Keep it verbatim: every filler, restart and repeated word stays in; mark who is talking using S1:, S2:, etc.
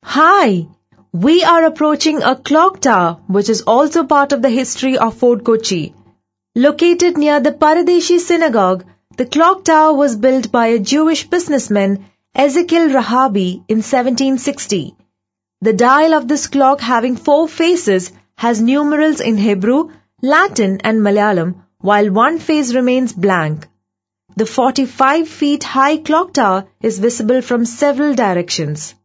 S1: Hi! We are approaching a clock tower which is also part of the history of Fort Kochi. Located near the Paradeshi Synagogue, the clock tower was built by a Jewish businessman, Ezekiel Rahabi, in seventeen sixty. The dial of this clock, having four faces, has numerals in Hebrew, Latin and Malayalam, while one face remains blank. The forty-five feet high clock tower is visible from several directions.